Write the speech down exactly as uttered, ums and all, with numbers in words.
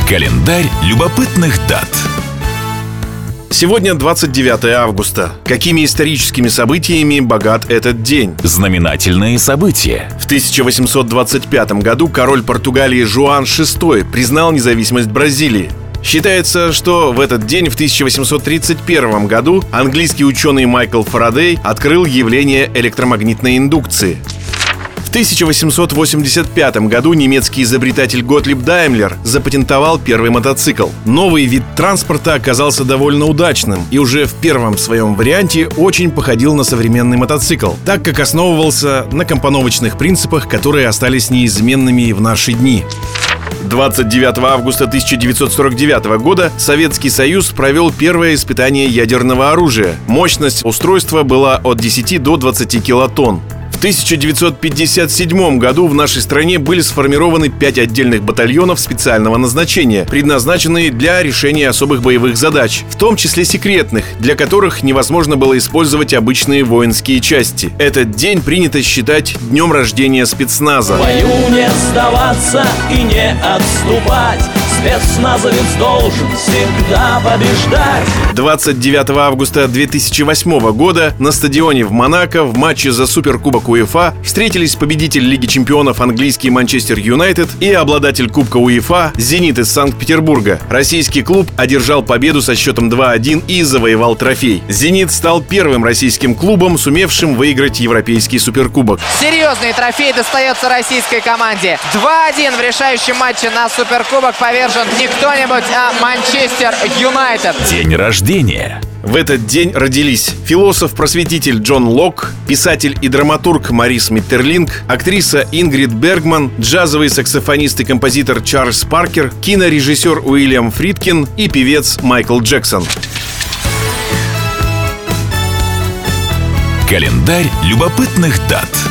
Календарь любопытных дат. Сегодня двадцать девятое августа. Какими историческими событиями богат этот день? Знаменательные события. В тысяча восемьсот двадцать пятом году король Португалии Жуан шестой признал независимость Бразилии. Считается, что в этот день в тысяча восемьсот тридцать первом году английский ученый Майкл Фарадей открыл явление электромагнитной индукции. В тысяча восемьсот восемьдесят пятом году немецкий изобретатель Готлиб Даймлер запатентовал первый мотоцикл. Новый вид транспорта оказался довольно удачным и уже в первом своем варианте очень походил на современный мотоцикл, так как основывался на компоновочных принципах, которые остались неизменными и в наши дни. двадцать девятого августа тысяча девятьсот сорок девятого года Советский Союз провел первое испытание ядерного оружия. Мощность устройства была от десяти до двадцати килотонн. В тысяча девятьсот пятьдесят седьмом году в нашей стране были сформированы пять отдельных батальонов специального назначения, предназначенные для решения особых боевых задач, в том числе секретных, для которых невозможно было использовать обычные воинские части. Этот день принято считать днем рождения спецназа. В бою не сдаваться и не отступать. Спецназовец должен всегда побеждать. двадцать девятого августа две тысячи восьмого года на стадионе в Монако в матче за Суперкубок УЕФА встретились победитель Лиги чемпионов английский Манчестер Юнайтед и обладатель Кубка УЕФА Зенит из Санкт-Петербурга. Российский клуб одержал победу со счетом два один и завоевал трофей. Зенит стал первым российским клубом, сумевшим выиграть Европейский Суперкубок. Серьезный трофей достается российской команде. два один в решающем матче на Суперкубок повержен не кто-нибудь, а Манчестер Юнайтед. День рождения. В этот день родились философ-просветитель Джон Лок, писатель и драматург Морис Миттерлинг, актриса Ингрид Бергман, джазовый саксофонист и композитор Чарльз Паркер, кинорежиссер Уильям Фридкин и певец Майкл Джексон. Календарь любопытных дат.